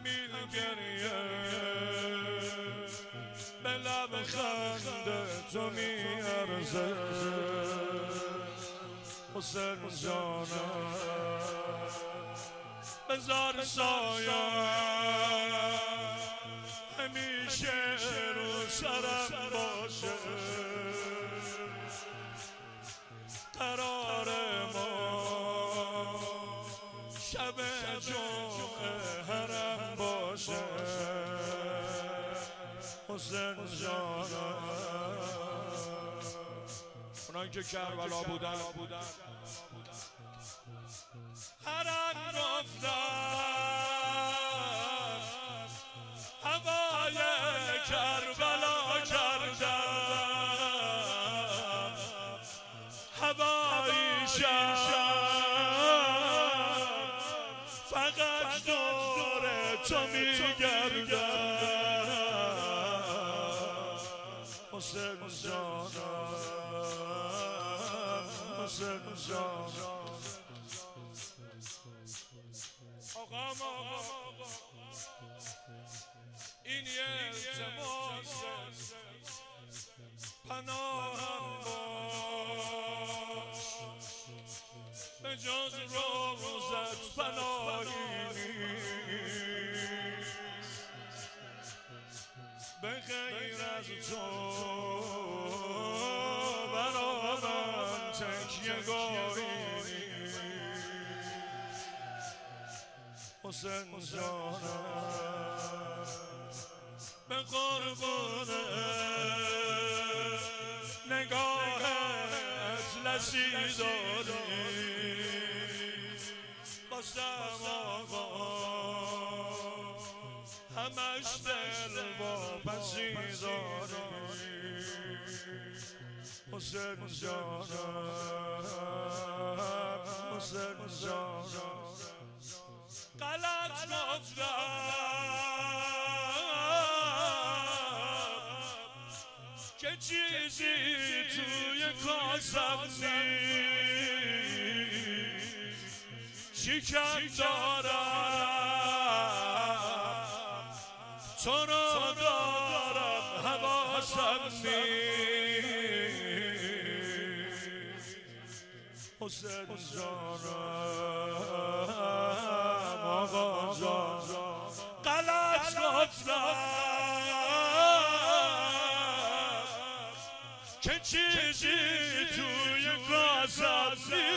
همیل گریه به لب خنده تو میارزه حسین جانم بذار سایه همیشه رو سرم باشه قرار ما شب جمعه حرم باشه حسین جانم اونایی که کربلا بودن حرم گفتن هوای کربلا کردم هوایی شب فقط دور تو میگردم حسین جانم حسین جانم آقا این یه التماس پناهم باش به جز روزت پناهی نیست به غیر از تو برا من تکیه گاهی نیست حسین جانم به قربون نگاهت لشی داری باشم آقا همش دل واپسی داری حسین جانم حسین جانم غلط گفتم که چیزی توی کاسم نیست شکم دارم تو رو دارم حواسم نیست حسین جانم آقا جان غلط گفتم که چیزی توی کاسم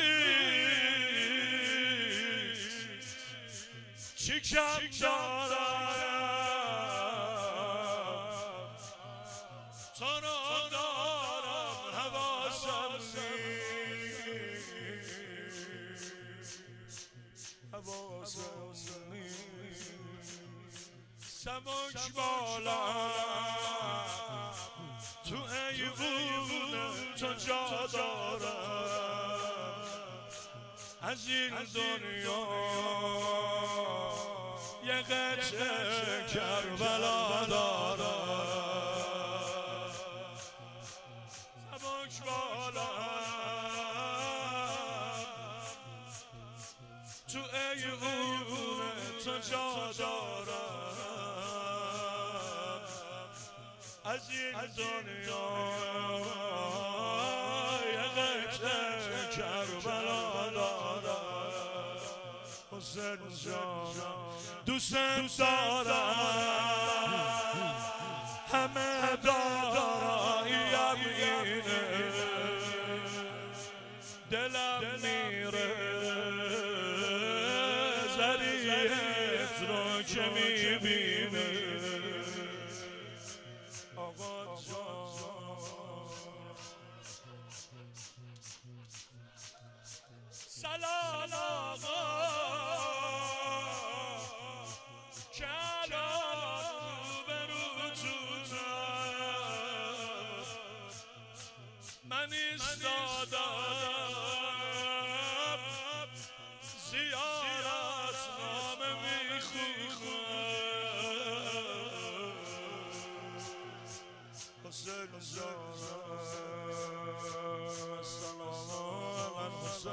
نیست شکم دارم تو رو دارم حواسم نیست حواسم نیست سبک بالا تو ایوون تو جا دارم از این دنیا یه قطعه کربلا دارم سبک بالا تو ایوون تو جا دارم از این دنیا یه قطعه کربلا دارم حسین جانم دوستم دارم همه داراییم اینه دلم میره زریعت رو که میبینه آقا جان سلام آقا کلام روبروتونم من ایستادم زیارت نامه میخونم حسین جانم سلام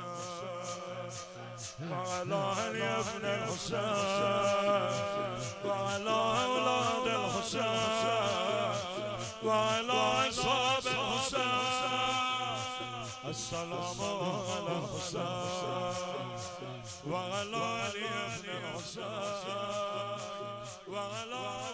الحسین وعلى علي ابن الحسين السلام على الحسين وعلى علي بن الحسين وعلى